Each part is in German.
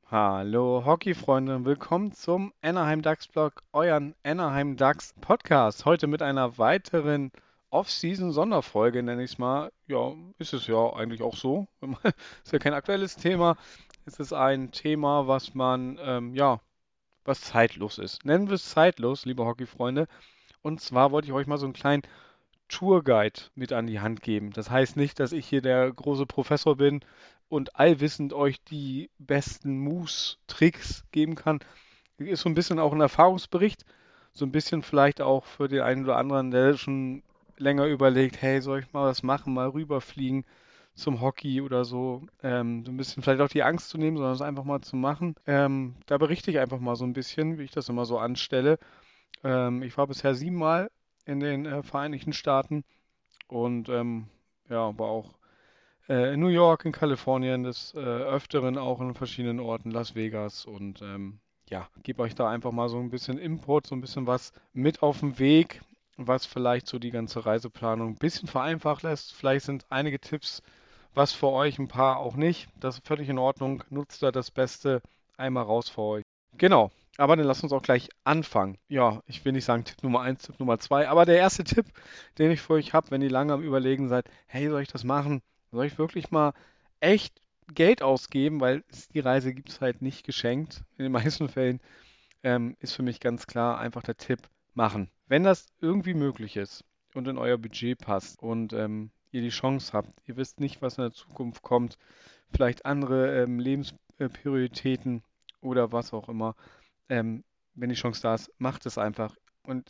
Hallo Hockey-Freunde, willkommen zum Anaheim Ducks Blog, euren Anaheim Ducks Podcast. Heute mit einer weiteren Off-Season-Sonderfolge, nenne ich es mal. Ja, ist es ja eigentlich auch so. Ist ja kein aktuelles Thema. Es ist ein Thema, was was zeitlos ist. Nennen wir es zeitlos, liebe Hockey-Freunde. Und zwar wollte ich euch mal so einen kleinen Tourguide mit an die Hand geben. Das heißt nicht, dass ich hier der große Professor bin und allwissend euch die besten Moves, Tricks geben kann. Ist so ein bisschen auch ein Erfahrungsbericht, so ein bisschen vielleicht auch für den einen oder anderen, der schon länger überlegt, hey, soll ich mal was machen, mal rüberfliegen zum Hockey oder so. So ein bisschen vielleicht auch die Angst zu nehmen, sondern es einfach mal zu machen. Da berichte ich einfach mal so ein bisschen, wie ich das immer so anstelle. Ich war bisher 7-mal in den Vereinigten Staaten und ja, war auch in New York, in Kalifornien, des Öfteren auch in verschiedenen Orten, Las Vegas und ja, gebe euch da einfach mal so ein bisschen Input, so ein bisschen was mit auf den Weg, was vielleicht so die ganze Reiseplanung ein bisschen vereinfacht lässt. Vielleicht sind einige Tipps was für euch, ein paar auch nicht. Das ist völlig in Ordnung. Nutzt da das Beste einmal raus für euch. Genau. Aber dann lasst uns auch gleich anfangen. Ja, ich will nicht sagen Tipp Nummer eins, Tipp Nummer 2, aber der erste Tipp, den ich für euch habe, wenn ihr lange am Überlegen seid, hey, soll ich das machen? Soll ich wirklich mal echt Geld ausgeben? Weil die Reise gibt es halt nicht geschenkt. In den meisten Fällen ist für mich ganz klar einfach der Tipp, machen. Wenn das irgendwie möglich ist und in euer Budget passt und ihr die Chance habt, ihr wisst nicht, was in der Zukunft kommt, vielleicht andere Lebensprioritäten oder was auch immer, ähm, wenn die Chance da ist, macht es einfach. Und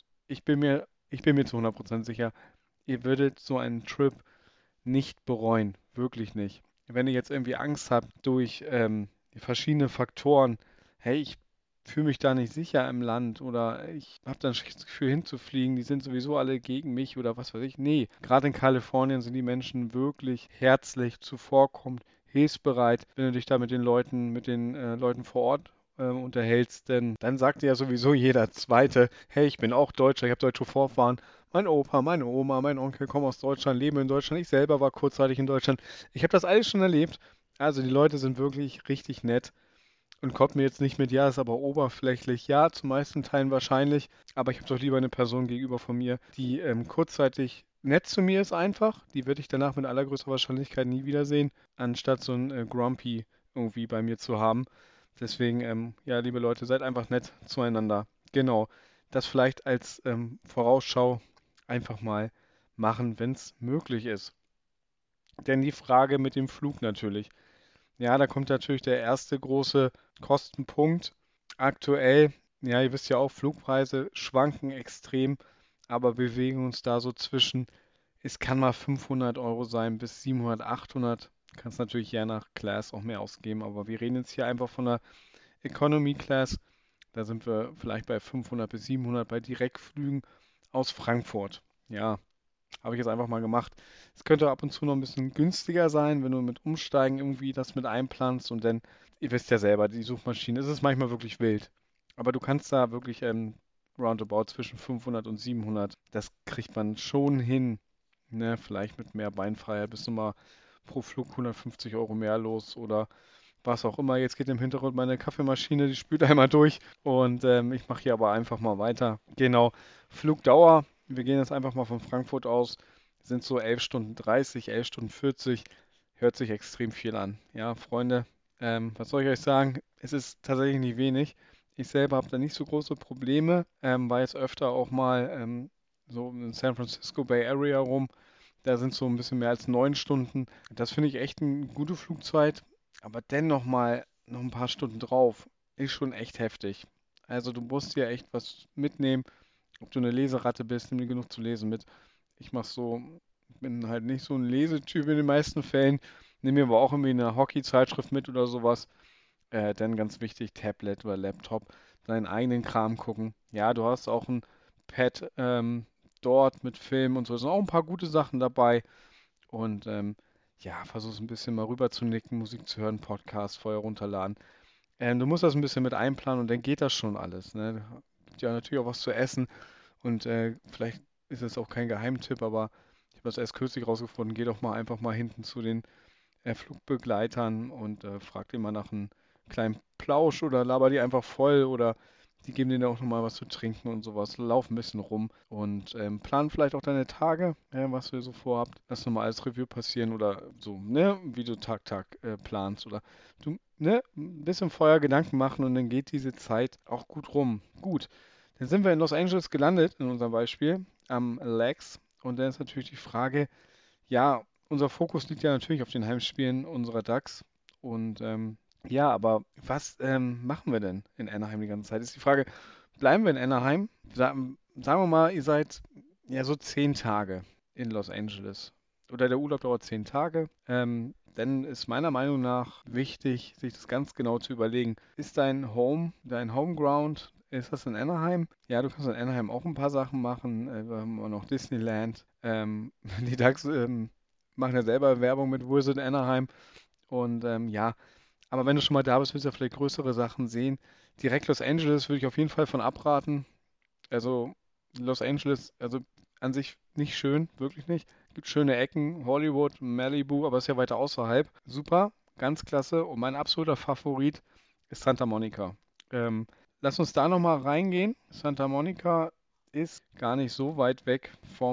ich bin mir zu 100% sicher, ihr würdet so einen Trip nicht bereuen. Wirklich nicht. Wenn ihr jetzt irgendwie Angst habt durch verschiedene Faktoren, hey, ich fühle mich da nicht sicher im Land oder ich habe dann ein schlechtes Gefühl hinzufliegen, die sind sowieso alle gegen mich oder was weiß ich. Nee, gerade in Kalifornien sind die Menschen wirklich herzlich, zuvorkommend, hilfsbereit, wenn du dich da mit den Leuten vor Ort unterhältst, denn dann sagt dir ja sowieso jeder Zweite, hey, ich bin auch Deutscher, ich habe deutsche Vorfahren. Mein Opa, meine Oma, mein Onkel kommen aus Deutschland, leben in Deutschland. Ich selber war kurzzeitig in Deutschland. Ich habe das alles schon erlebt. Also die Leute sind wirklich richtig nett und kommt mir jetzt nicht mit, ja, ist aber oberflächlich. Ja, zu meisten Teilen wahrscheinlich, aber ich habe doch lieber eine Person gegenüber von mir, die kurzzeitig nett zu mir ist einfach. Die würde ich danach mit allergrößter Wahrscheinlichkeit nie wiedersehen, anstatt so ein Grumpy irgendwie bei mir zu haben. Deswegen, ja, liebe Leute, seid einfach nett zueinander. Genau. Das vielleicht als Vorausschau einfach mal machen, wenn es möglich ist. Denn die Frage mit dem Flug natürlich. Ja, da kommt natürlich der erste große Kostenpunkt. Aktuell, ja, ihr wisst ja auch, Flugpreise schwanken extrem, aber bewegen uns da so zwischen, es kann mal 500 € sein bis 700, 800. Kannst natürlich je nach Class auch mehr ausgeben, aber wir reden jetzt hier einfach von der Economy Class. Da sind wir vielleicht bei 500 bis 700 bei Direktflügen aus Frankfurt. Ja, habe ich jetzt einfach mal gemacht. Es könnte ab und zu noch ein bisschen günstiger sein, wenn du mit Umsteigen irgendwie das mit einplanst und dann, ihr wisst ja selber, die Suchmaschine, es ist manchmal wirklich wild. Aber du kannst da wirklich roundabout zwischen 500 und 700, das kriegt man schon hin. Ne? Vielleicht mit mehr Beinfreiheit bist du mal pro Flug 150 € mehr los oder was auch immer. Jetzt geht im Hintergrund meine Kaffeemaschine, die spült einmal durch und ich mache hier aber einfach mal weiter. Genau, Flugdauer, wir gehen jetzt einfach mal von Frankfurt aus, sind so 11 Stunden 30, 11 Stunden 40, hört sich extrem viel an. Ja, Freunde, was soll ich euch sagen? Es ist tatsächlich nicht wenig. Ich selber habe da nicht so große Probleme, war jetzt öfter auch mal so in San Francisco Bay Area rum. Da sind so ein bisschen mehr als 9 Stunden. Das finde ich echt eine gute Flugzeit. Aber dennoch mal noch ein paar Stunden drauf ist schon echt heftig. Also du musst dir echt was mitnehmen. Ob du eine Leseratte bist, nimm dir genug zu lesen mit. Ich mach so, bin halt nicht so ein Lesetyp in den meisten Fällen. Nimm mir aber auch irgendwie eine Hockey-Zeitschrift mit oder sowas. Dann ganz wichtig, Tablet oder Laptop, deinen eigenen Kram gucken. Ja, du hast auch ein Pad dort mit Film und so. Es sind auch ein paar gute Sachen dabei. Und ja, versuch's ein bisschen mal rüber zu nicken, Musik zu hören, Podcast vorher runterladen. Du musst das ein bisschen mit einplanen und dann geht das schon alles. Ne? Gibt ja natürlich auch was zu essen und vielleicht ist es auch kein Geheimtipp, aber ich habe das erst kürzlich rausgefunden. Geh doch mal einfach mal hinten zu den Flugbegleitern und frag die mal nach einem kleinen Plausch oder laber die einfach voll oder die geben dir auch nochmal was zu trinken und sowas. Lauf ein bisschen rum und plan vielleicht auch deine Tage, was ihr so vorhabt. Lass nochmal alles Revue passieren oder so, ne, wie du Tag planst oder du, ne, ein bisschen vorher Gedanken machen und dann geht diese Zeit auch gut rum. Gut, dann sind wir in Los Angeles gelandet in unserem Beispiel am Lex und dann ist natürlich die Frage, ja, unser Fokus liegt ja natürlich auf den Heimspielen unserer Ducks und ja, aber was machen wir denn in Anaheim die ganze Zeit? Ist die Frage, bleiben wir in Anaheim? Sagen wir mal, ihr seid ja so 10 Tage in Los Angeles. Oder der Urlaub dauert 10 Tage. Dann ist meiner Meinung nach wichtig, sich das ganz genau zu überlegen. Ist dein Homeground, ist das in Anaheim? Ja, du kannst in Anaheim auch ein paar Sachen machen. Wir haben auch noch Disneyland. Die Ducks machen ja selber Werbung mit Visit Anaheim. Und ja, aber wenn du schon mal da bist, willst du ja vielleicht größere Sachen sehen. Direkt Los Angeles würde ich auf jeden Fall von abraten. Also Los Angeles, also an sich nicht schön, wirklich nicht. Gibt schöne Ecken, Hollywood, Malibu, aber ist ja weiter außerhalb. Super, ganz klasse. Und mein absoluter Favorit ist Santa Monica. Ähm, Lass uns da nochmal reingehen. Santa Monica ist gar nicht so weit weg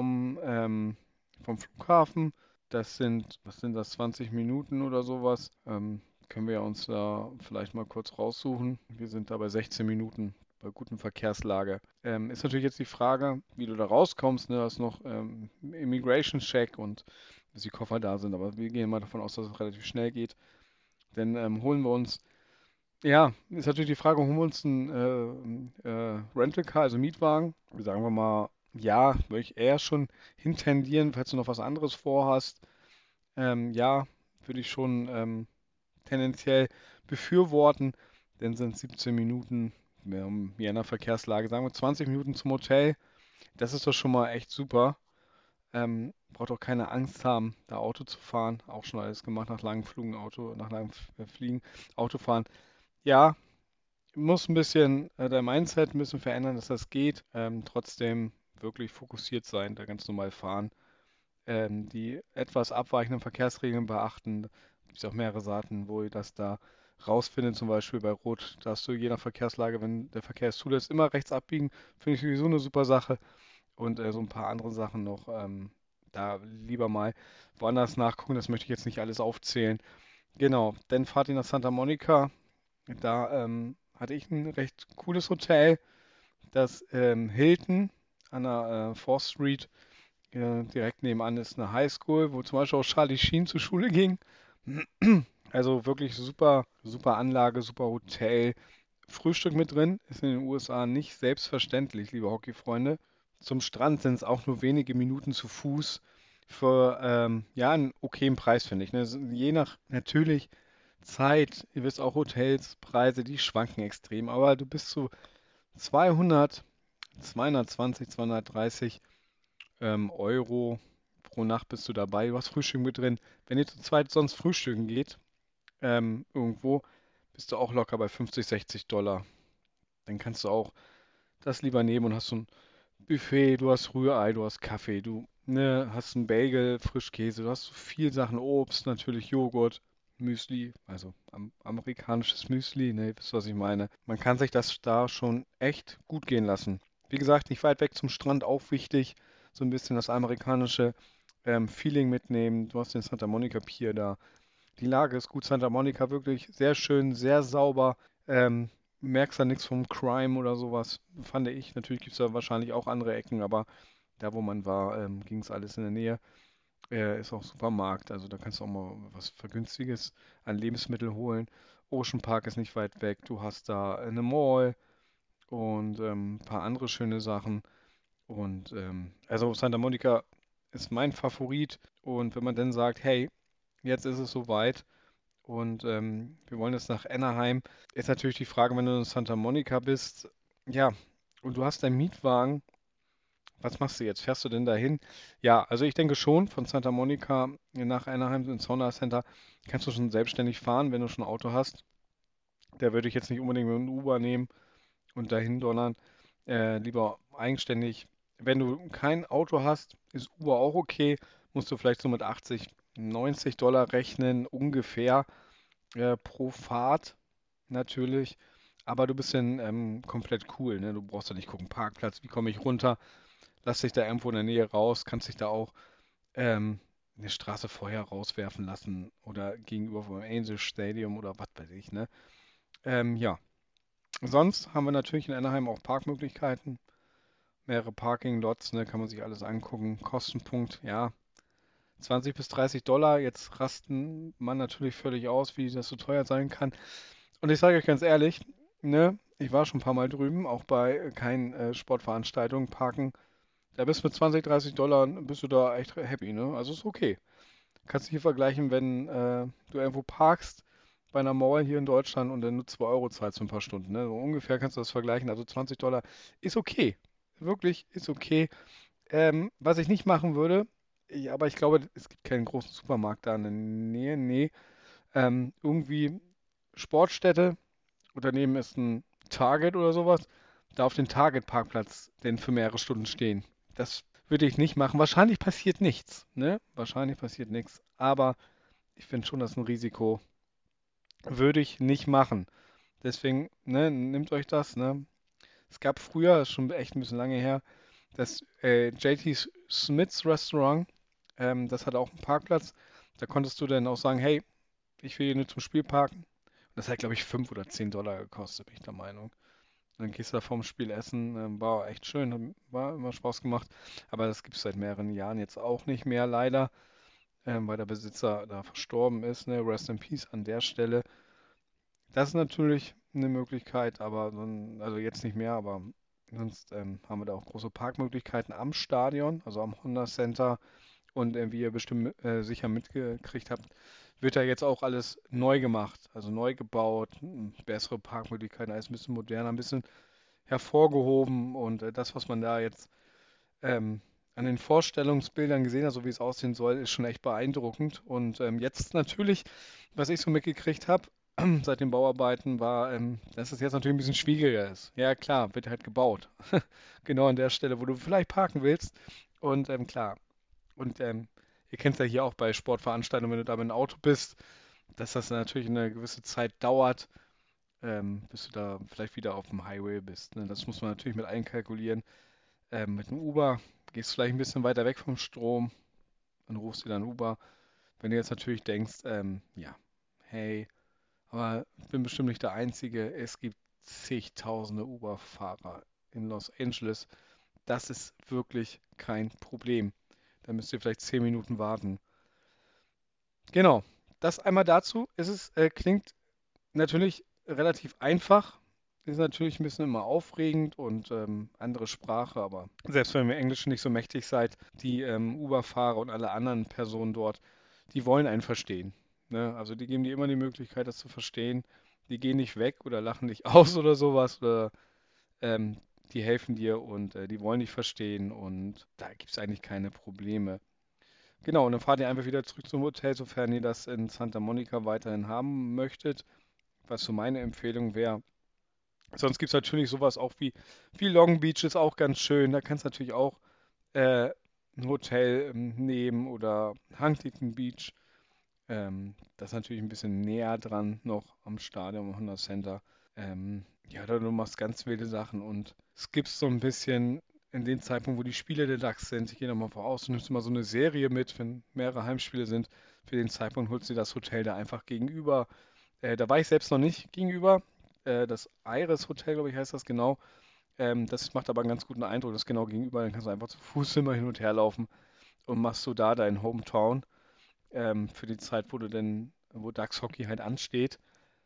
vom Flughafen. Was sind das, 20 Minuten oder sowas? Können wir uns da vielleicht mal kurz raussuchen. Wir sind da bei 16 Minuten bei guten Verkehrslage. Ist natürlich jetzt die Frage, wie du da rauskommst. Ne? Da ist noch Immigration Check und bis die Koffer da sind. Aber wir gehen mal davon aus, dass es relativ schnell geht. Dann holen wir uns, ja, ist natürlich die Frage, holen wir uns ein Rental Car, also Mietwagen. Sagen wir mal, ja, würde ich eher schon hintendieren, falls du noch was anderes vorhast. Ja, würde ich schon tendenziell befürworten, denn sind 17 Minuten, je nach Verkehrslage, sagen wir 20 Minuten zum Hotel. Das ist doch schon mal echt super. Braucht auch keine Angst haben, da Auto zu fahren. Auch schon alles gemacht nach langen Flügen, nach langem Fliegen, Auto fahren. Ja, muss ein bisschen dein Mindset ein bisschen verändern, dass das geht. Trotzdem wirklich fokussiert sein, da ganz normal fahren. Die etwas abweichenden Verkehrsregeln beachten. Da gibt es auch mehrere Seiten, wo ihr das da rausfindet, zum Beispiel bei Rot, da hast du je nach Verkehrslage, wenn der Verkehr es zulässt, immer rechts abbiegen. Finde ich sowieso eine super Sache. Und so ein paar andere Sachen noch. Da lieber mal woanders nachgucken, das möchte ich jetzt nicht alles aufzählen. Genau, dann fahrt ihr nach Santa Monica. Da hatte ich ein recht cooles Hotel, das Hilton an der 4th Street. Direkt nebenan ist eine Highschool, wo zum Beispiel auch Charlie Sheen zur Schule ging. Also wirklich super, super Anlage, super Hotel. Frühstück mit drin, ist in den USA nicht selbstverständlich, liebe Hockeyfreunde. Zum Strand sind es auch nur wenige Minuten zu Fuß für ja, einen okayen Preis, finde ich. Ne? Je nach natürlich Zeit, ihr wisst auch Hotels, Preise, die schwanken extrem, aber du bist zu 200, 220, 230 Euro pro Nacht bist du dabei. Du hast Frühstück mit drin. Wenn ihr zu zweit sonst frühstücken geht, irgendwo, bist du auch locker bei 50, 60 Dollar. Dann kannst du auch das lieber nehmen und hast so ein Buffet, du hast Rührei, du hast Kaffee, du ne, hast einen Bagel, Frischkäse, du hast so viel Sachen, Obst, natürlich Joghurt, Müsli, also amerikanisches Müsli, ne, wisst ihr, was ich meine. Man kann sich das da schon echt gut gehen lassen. Wie gesagt, nicht weit weg zum Strand, auch wichtig, so ein bisschen das amerikanische Feeling mitnehmen. Du hast den Santa Monica Pier da. Die Lage ist gut, Santa Monica wirklich sehr schön, sehr sauber. Merkst da nichts vom Crime oder sowas, fand ich. Natürlich gibt es da wahrscheinlich auch andere Ecken, aber da, wo man war, ging es alles in der Nähe. Ist auch Supermarkt, also da kannst du auch mal was Vergünstiges an Lebensmittel holen. Ocean Park ist nicht weit weg. Du hast da eine Mall und ein paar andere schöne Sachen. Und also Santa Monica ist mein Favorit. Und wenn man dann sagt, hey, jetzt ist es soweit, und wir wollen jetzt nach Anaheim. Ist natürlich die Frage, wenn du in Santa Monica bist, ja, und du hast deinen Mietwagen, was machst du jetzt? Fährst du denn dahin? Ja, also ich denke schon, von Santa Monica nach Anaheim ins Honda Center kannst du schon selbstständig fahren, wenn du schon ein Auto hast. Da würde ich jetzt nicht unbedingt mit einem Uber nehmen und dahin donnern. Lieber eigenständig. Wenn du kein Auto hast, ist Uber auch okay. Musst du vielleicht so mit 80, 90 Dollar rechnen, ungefähr pro Fahrt. natürlich. Aber du bist dann komplett cool, ne? Du brauchst da nicht gucken, Parkplatz, wie komme ich runter? Lass dich da irgendwo in der Nähe raus, kannst dich da auch ähm, eine Straße vorher rauswerfen lassen oder gegenüber vom Angel Stadium oder was weiß ich, ne? Ja, sonst haben wir natürlich in Anaheim auch Parkmöglichkeiten, mehrere Parking-Lots, ne? Kann man sich alles angucken. Kostenpunkt, ja, 20 bis 30 Dollar. Jetzt rasten man natürlich völlig aus, wie das so teuer sein kann. Und ich sage euch ganz ehrlich, ne? Ich war schon ein paar Mal drüben, auch bei keinen Sportveranstaltungen parken. Da bist du mit 20, 30 Dollar, bist du da echt happy, ne? Also ist okay. Kannst du hier vergleichen, wenn du irgendwo parkst bei einer Mall hier in Deutschland und dann nur 2 Euro zahlst für ein paar Stunden. Ne? So ungefähr kannst du das vergleichen. Also 20 Dollar ist okay. Wirklich ist okay. Was ich nicht machen würde, aber ich glaube, es gibt keinen großen Supermarkt da in der Nähe. Nee. Irgendwie Sportstätte, daneben ist ein Target oder sowas. Da auf den Target-Parkplatz denn für mehrere Stunden stehen. Das würde ich nicht machen. Wahrscheinlich passiert nichts, ne? Wahrscheinlich passiert nichts. Aber ich finde schon, das ist ein Risiko. Würde ich nicht machen. Deswegen, ne, nehmt euch das, ne? Es gab früher, ist schon echt ein bisschen lange her, das JT Smith's Restaurant. Das hatte auch einen Parkplatz. Da konntest du dann auch sagen, hey, ich will hier nur zum Spiel parken. Und das hat, glaube ich, 5 oder 10 Dollar gekostet, bin ich der Meinung. Dann gehst du da vorm Spiel essen. War echt schön, war immer Spaß gemacht. Aber das gibt es seit mehreren Jahren jetzt auch nicht mehr, leider, weil der Besitzer da verstorben ist. Ne? Rest in Peace an der Stelle. Das ist natürlich eine Möglichkeit, aber also jetzt nicht mehr, aber sonst haben wir da auch große Parkmöglichkeiten am Stadion, also am Honda Center. Und wie ihr bestimmt sicher mitgekriegt habt, wird da jetzt auch alles neu gemacht, also neu gebaut, bessere Parkmöglichkeiten, alles ein bisschen moderner, ein bisschen hervorgehoben. Und das, was man da jetzt ähm, an den Vorstellungsbildern gesehen hat, so wie es aussehen soll, ist schon echt beeindruckend. Und jetzt natürlich, was ich so mitgekriegt habe, seit den Bauarbeiten war, dass es jetzt natürlich ein bisschen schwieriger ist. Ja, klar, wird halt gebaut. Genau an der Stelle, wo du vielleicht parken willst. Und klar. Und ihr kennt es ja hier auch bei Sportveranstaltungen, wenn du da mit dem Auto bist, dass das natürlich eine gewisse Zeit dauert, bis du da vielleicht wieder auf dem Highway bist. Ne? Das muss man natürlich mit einkalkulieren. Mit dem Uber gehst du vielleicht ein bisschen weiter weg vom Strom und rufst dir dann Uber. Wenn du jetzt natürlich denkst, ja, hey, aber ich bin bestimmt nicht der Einzige. Es gibt zigtausende Uber-Fahrer in Los Angeles. Das ist wirklich kein Problem. Da müsst ihr vielleicht 10 Minuten warten. Genau. Das einmal dazu. Klingt natürlich relativ einfach. Ist natürlich ein bisschen immer aufregend und andere Sprache, aber selbst wenn ihr Englisch nicht so mächtig seid, die Uber-Fahrer und alle anderen Personen dort, die wollen einen verstehen. Ne? Also die geben dir immer die Möglichkeit, das zu verstehen. Die gehen nicht weg oder lachen dich aus oder sowas oder ähm, die helfen dir und die wollen dich verstehen und da gibt es eigentlich keine Probleme. Genau, und dann fahrt ihr einfach wieder zurück zum Hotel, sofern ihr das in Santa Monica weiterhin haben möchtet, was so meine Empfehlung wäre. Sonst gibt es natürlich sowas auch wie Long Beach ist auch ganz schön. Da kannst du natürlich auch äh, ein Hotel nehmen oder Huntington Beach. Das ist natürlich ein bisschen näher dran noch am Stadion, am Honda Center. Ja, da du machst ganz wilde Sachen und es gibt so ein bisschen in dem Zeitpunkt, wo die Spiele der DAX sind. Ich gehe nochmal voraus, du nimmst mal so eine Serie mit, wenn mehrere Heimspiele sind. Für den Zeitpunkt holst du dir das Hotel da einfach gegenüber. Da war ich selbst noch nicht gegenüber. Das Iris Hotel, glaube ich, heißt das genau. Das macht aber einen ganz guten Eindruck. Das ist genau gegenüber. Dann kannst du einfach zu Fuß immer hin und her laufen und machst so da deinen Hometown für die Zeit, wo DAX Hockey halt ansteht.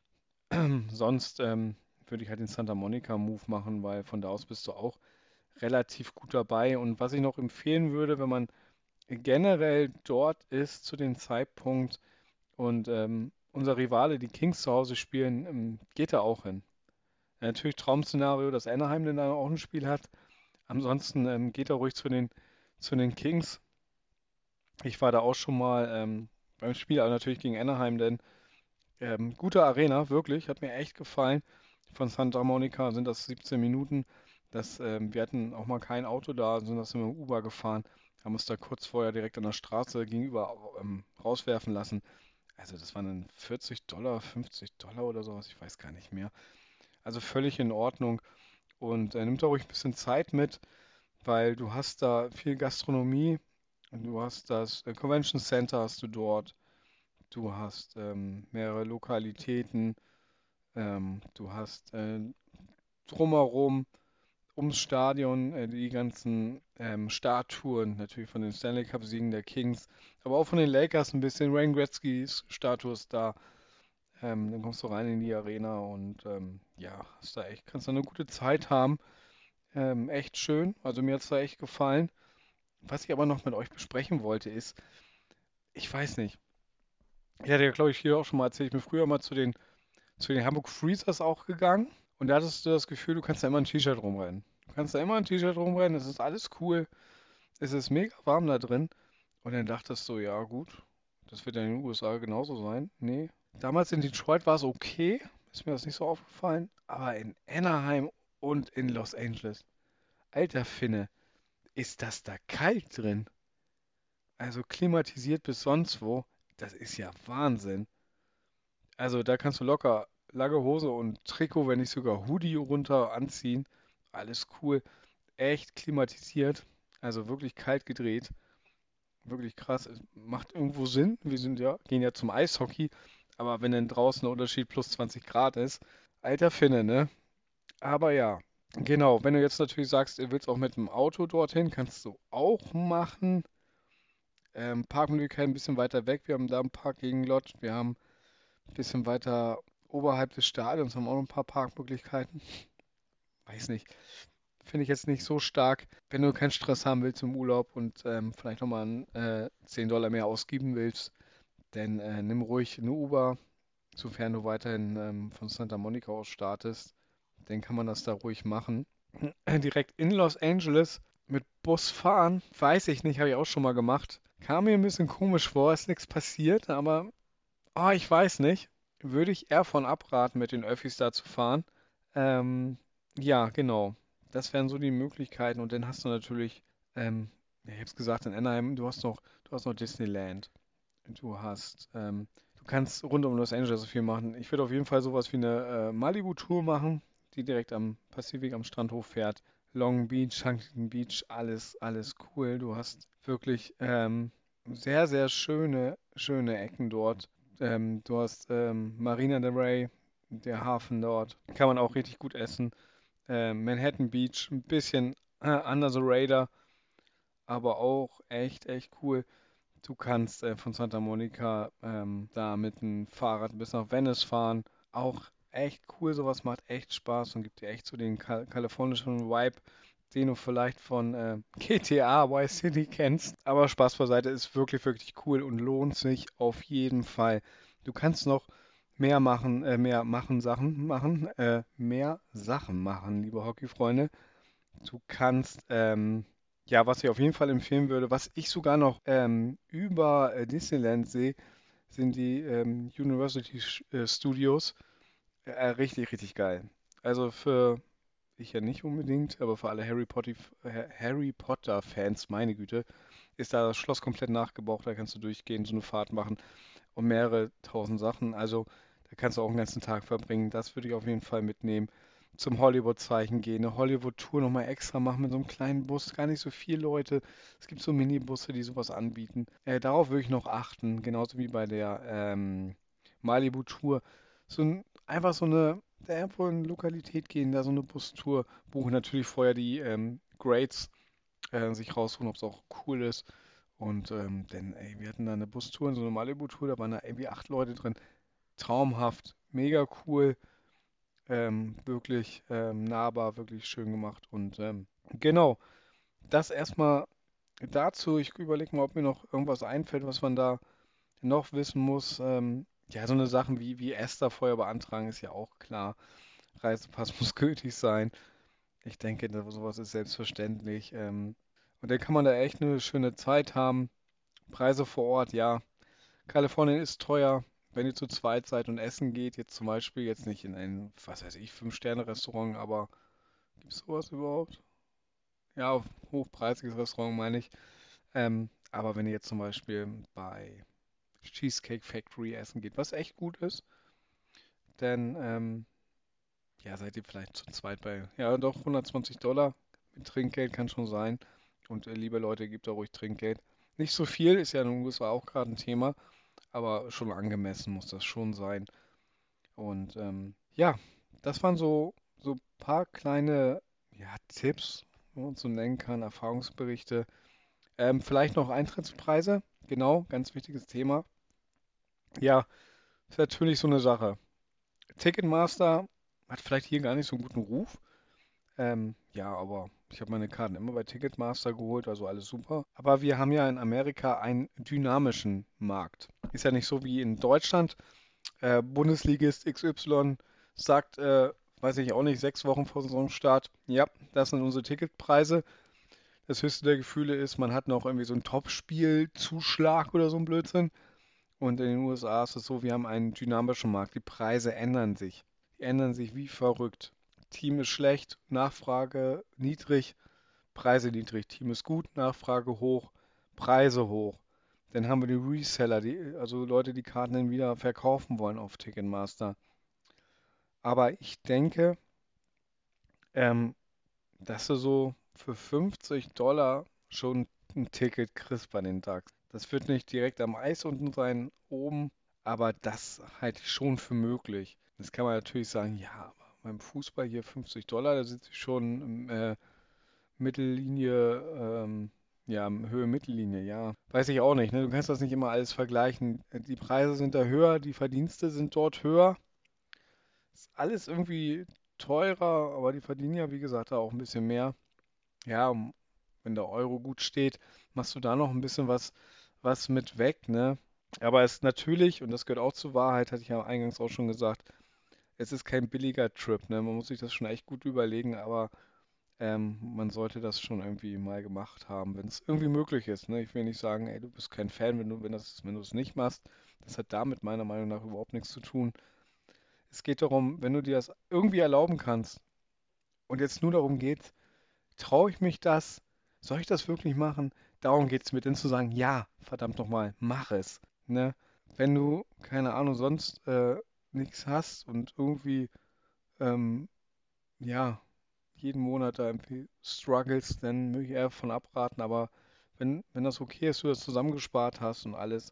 Sonst würde ich halt den Santa Monica Move machen, weil von da aus bist du auch relativ gut dabei. Und was ich noch empfehlen würde, wenn man generell dort ist zu dem Zeitpunkt und unser Rivale, die Kings zu Hause spielen, geht da auch hin. Natürlich Traum-Szenario, dass Anaheim dann auch ein Spiel hat. Ansonsten geht er ruhig zu den Kings. Ich war da auch schon mal beim Spiel, aber natürlich gegen Anaheim, denn gute Arena, wirklich, hat mir echt gefallen. Von Santa Monica sind das 17 Minuten. Wir hatten auch mal kein Auto da, sind das mit dem Uber gefahren, haben uns da kurz vorher direkt an der Straße gegenüber rauswerfen lassen. Also das waren dann $40, $50 oder sowas, ich weiß gar nicht mehr. Also völlig in Ordnung. Und nimm da ruhig ein bisschen Zeit mit, weil du hast da viel Gastronomie und du hast das Convention Center hast du dort. Du hast mehrere Lokalitäten. Du hast drumherum ums Stadion die ganzen Statuen, natürlich von den Stanley Cup-Siegen der Kings, aber auch von den Lakers ein bisschen. Wayne Gretzkys Statue ist da. Dann kommst du rein in die Arena und ja, kannst da eine gute Zeit haben. Echt schön. Also mir hat es da echt gefallen. Was ich aber noch mit euch besprechen wollte, ist, ich weiß nicht. Ich hatte ja, glaube ich, hier auch schon mal erzählt, ich bin früher mal zu den Hamburg Freezers auch gegangen. Und da hattest du das Gefühl, du kannst da immer ein T-Shirt rumrennen. Du kannst da immer ein T-Shirt rumrennen, es ist alles cool. Es ist mega warm da drin. Und dann dachtest du, ja gut, das wird ja in den USA genauso sein. Nee. Damals in Detroit war es okay, ist mir das nicht so aufgefallen. Aber in Anaheim und in Los Angeles, alter Finne, ist das da kalt drin. Also klimatisiert bis sonst wo. Das ist ja Wahnsinn. Also da kannst du locker lange Hose und Trikot, wenn nicht sogar Hoodie runter anziehen. Alles cool. Echt klimatisiert. Also wirklich kalt gedreht. Wirklich krass. Es macht irgendwo Sinn. Gehen ja zum Eishockey. Aber wenn dann draußen der Unterschied plus 20 Grad ist, alter Finne, ne? Aber ja, genau. Wenn du jetzt natürlich sagst, du willst auch mit dem Auto dorthin, kannst du auch machen. Parkmöglichkeiten ein bisschen weiter weg. Wir haben da einen Parking-Lot. Wir haben ein bisschen weiter oberhalb des Stadions haben wir auch noch ein paar Parkmöglichkeiten. Weiß nicht. Finde ich jetzt nicht so stark. Wenn du keinen Stress haben willst im Urlaub und vielleicht nochmal $10 mehr ausgeben willst, dann nimm ruhig eine Uber, sofern du weiterhin von Santa Monica aus startest. Dann kann man das da ruhig machen. Direkt in Los Angeles mit Bus fahren, weiß ich nicht, habe ich auch schon mal gemacht. Kam mir ein bisschen komisch vor, ist nichts passiert, aber ich weiß nicht. Würde ich eher von abraten, mit den Öffis da zu fahren. Ähm, ja, genau. Das wären so die Möglichkeiten. Und dann hast du natürlich, ja, ich habe es gesagt, in Anaheim, du hast noch Disneyland. Du kannst rund um Los Angeles so viel machen. Ich würde auf jeden Fall sowas wie eine Malibu-Tour machen, die direkt am Pazifik am Strand hochfährt. Long Beach, Huntington Beach, alles, alles cool. Du hast wirklich sehr, sehr schöne Ecken dort. Du hast Marina del Rey, der Hafen dort. Kann man auch richtig gut essen. Manhattan Beach, ein bisschen under the radar, aber auch echt, echt cool. Du kannst von Santa Monica da mit dem Fahrrad bis nach Venice fahren. Auch echt cool, sowas macht echt Spaß und gibt dir echt so den kalifornischen Vibe, den du vielleicht von GTA Vice City kennst. Aber Spaß beiseite, ist wirklich, wirklich cool und lohnt sich auf jeden Fall. Du kannst noch mehr Sachen machen, liebe Hockeyfreunde. Du kannst, ja, was ich auf jeden Fall empfehlen würde, was ich sogar noch über Disneyland sehe, sind die University Studios. Richtig, richtig geil. Also ich ja nicht unbedingt, aber für alle Harry Potter Fans, meine Güte, ist da das Schloss komplett nachgebaut. Da kannst du durchgehen, so eine Fahrt machen und mehrere tausend Sachen. Also da kannst du auch einen ganzen Tag verbringen. Das würde ich auf jeden Fall mitnehmen. Zum Hollywood-Zeichen gehen, eine Hollywood-Tour nochmal extra machen mit so einem kleinen Bus. Gar nicht so viele Leute. Es gibt so Minibusse, die sowas anbieten. Darauf würde ich noch achten, genauso wie bei der Malibu-Tour. Einfach so da irgendwo in eine Lokalität gehen, da so eine Bustour buchen. Natürlich vorher die Grades sich raussuchen, ob es auch cool ist. Und denn, ey, wir hatten da eine Bustour, so eine Malibu-Tour, da waren da irgendwie 8 Leute drin. Traumhaft, mega cool, wirklich nahbar, wirklich schön gemacht. Und genau, das erstmal dazu. Ich überlege mal, ob mir noch irgendwas einfällt, was man da noch wissen muss. Ja, so eine Sachen wie ESTA vorher beantragen, ist ja auch klar. Reisepass muss gültig sein. Ich denke, sowas ist selbstverständlich. Und dann kann man da echt eine schöne Zeit haben. Preise vor Ort, ja. Kalifornien ist teuer, wenn ihr zu zweit seid und essen geht. Jetzt zum Beispiel jetzt nicht in ein, was weiß ich, Fünf-Sterne-Restaurant, aber gibt es sowas überhaupt? Ja, hochpreisiges Restaurant meine ich. Aber wenn ihr jetzt zum Beispiel bei Cheesecake Factory essen geht, was echt gut ist. Denn, ja, seid ihr vielleicht zu zweit bei, ja doch, $120 mit Trinkgeld kann schon sein. Und liebe Leute, gebt da ruhig Trinkgeld. Nicht so viel, ist ja in den USA auch gerade ein Thema, aber schon angemessen muss das schon sein. Und ja, das waren so ein paar kleine ja, Tipps, wenn man so nennen kann, Erfahrungsberichte. Vielleicht noch Eintrittspreise, genau, ganz wichtiges Thema. Ja, ist natürlich so eine Sache. Ticketmaster hat vielleicht hier gar nicht so einen guten Ruf. Ja, aber ich habe meine Karten immer bei Ticketmaster geholt, also alles super. Aber wir haben ja in Amerika einen dynamischen Markt. Ist ja nicht so wie in Deutschland. Bundesligist XY sagt, weiß ich auch nicht, 6 Wochen vor Saisonstart, ja, das sind unsere Ticketpreise. Das höchste der Gefühle ist, man hat noch irgendwie so einen Topspiel-Zuschlag oder so ein Blödsinn. Und in den USA ist es so, wir haben einen dynamischen Markt. Die Preise ändern sich. Die ändern sich wie verrückt. Team ist schlecht, Nachfrage niedrig, Preise niedrig. Team ist gut, Nachfrage hoch, Preise hoch. Dann haben wir die Reseller, also Leute, die Karten dann wieder verkaufen wollen auf Ticketmaster. Aber ich denke, ähm, dass du so für $50 schon ein Ticket kriegst bei den Ducks. Das wird nicht direkt am Eis unten sein, oben, aber das halte ich schon für möglich. Jetzt kann man natürlich sagen, ja, aber beim Fußball hier $50, da sitze ich schon Mittellinie, ja, Höhe Mittellinie, ja. Weiß ich auch nicht, ne? Du kannst das nicht immer alles vergleichen. Die Preise sind da höher, die Verdienste sind dort höher. Ist alles irgendwie teurer, aber die verdienen ja, wie gesagt, da auch ein bisschen mehr. Ja, wenn der Euro gut steht, machst du da noch ein bisschen was mit weg, ne? Aber es ist natürlich, und das gehört auch zur Wahrheit, hatte ich ja eingangs auch schon gesagt, es ist kein billiger Trip, ne? Man muss sich das schon echt gut überlegen, aber man sollte das schon irgendwie mal gemacht haben, wenn es irgendwie möglich ist. Ne? Ich will nicht sagen, ey, du bist kein Fan, wenn du es nicht machst. Das hat damit meiner Meinung nach überhaupt nichts zu tun. Es geht darum, wenn du dir das irgendwie erlauben kannst und jetzt nur darum geht, traue ich mich das? Soll ich das wirklich machen? Darum geht es mir, denn zu sagen, ja, verdammt nochmal, mach es. Ne? Wenn du, keine Ahnung, sonst nichts hast und irgendwie, ähm, ja, jeden Monat da irgendwie struggles, dann würde ich eher von abraten. Aber wenn das okay ist, du das zusammengespart hast und alles,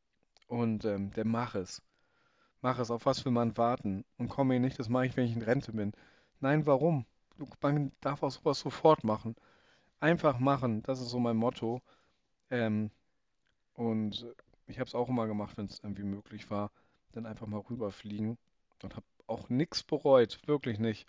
und dann mach es. Mach es. Auf was will man warten? Und komm mir nicht, das mache ich, wenn ich in Rente bin. Nein, warum? Man darf auch sowas sofort machen. Einfach machen, das ist so mein Motto. Ähm, und ich habe es auch immer gemacht, wenn es irgendwie möglich war. Dann einfach mal rüberfliegen und habe auch nichts bereut. Wirklich nicht.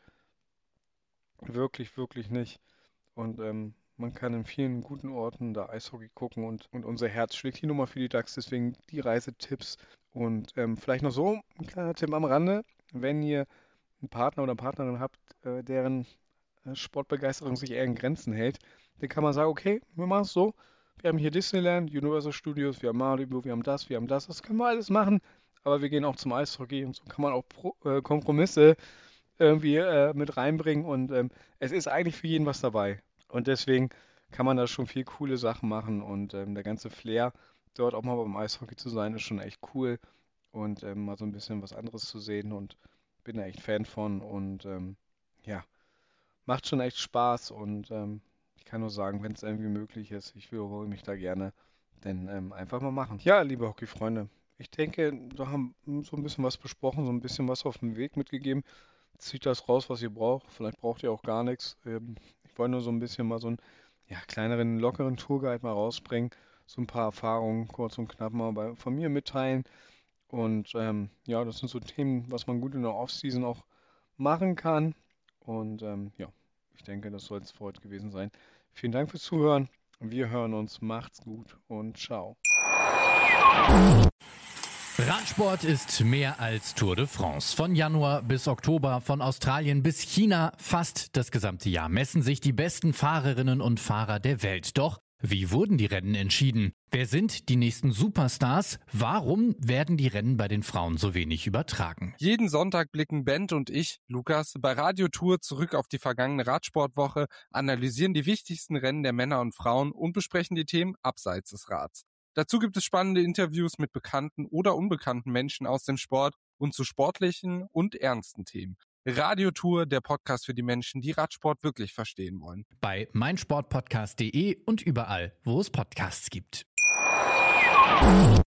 Wirklich, wirklich nicht. Und man kann in vielen guten Orten da Eishockey gucken und unser Herz schlägt hier nochmal für die Ducks, deswegen die Reisetipps. Und vielleicht noch so ein kleiner Tipp am Rande, wenn ihr einen Partner oder Partnerin habt, deren Sportbegeisterung sich eher in Grenzen hält, dann kann man sagen, okay, wir machen es so. Wir haben hier Disneyland, Universal Studios, wir haben Malibu, wir haben das können wir alles machen. Aber wir gehen auch zum Eishockey und so kann man auch Kompromisse irgendwie mit reinbringen und es ist eigentlich für jeden was dabei. Und deswegen kann man da schon viel coole Sachen machen und der ganze Flair, dort auch mal beim Eishockey zu sein, ist schon echt cool und mal so ein bisschen was anderes zu sehen und bin da echt Fan von und ja, macht schon echt Spaß und ich kann nur sagen, wenn es irgendwie möglich ist, ich wiederhole mich da gerne, denn einfach mal machen. Ja, liebe Hockeyfreunde, ich denke, wir haben so ein bisschen was besprochen, so ein bisschen was auf den Weg mitgegeben. Zieht das raus, was ihr braucht. Vielleicht braucht ihr auch gar nichts. Ich wollte nur so ein bisschen mal so einen ja, kleineren, lockeren Tourguide mal rausbringen. So ein paar Erfahrungen kurz und knapp mal von mir mitteilen. Und ja, das sind so Themen, was man gut in der Offseason auch machen kann. Und ja, ich denke, das soll es für heute gewesen sein. Vielen Dank fürs Zuhören. Wir hören uns. Macht's gut und ciao. Radsport ist mehr als Tour de France. Von Januar bis Oktober, von Australien bis China, fast das gesamte Jahr messen sich die besten Fahrerinnen und Fahrer der Welt. Doch wie wurden die Rennen entschieden? Wer sind die nächsten Superstars? Warum werden die Rennen bei den Frauen so wenig übertragen? Jeden Sonntag blicken Bent und ich, Lukas, bei Radio Tour zurück auf die vergangene Radsportwoche, analysieren die wichtigsten Rennen der Männer und Frauen und besprechen die Themen abseits des Rads. Dazu gibt es spannende Interviews mit bekannten oder unbekannten Menschen aus dem Sport und zu sportlichen und ernsten Themen. Radiotour, der Podcast für die Menschen, die Radsport wirklich verstehen wollen. Bei meinsportpodcast.de und überall, wo es Podcasts gibt.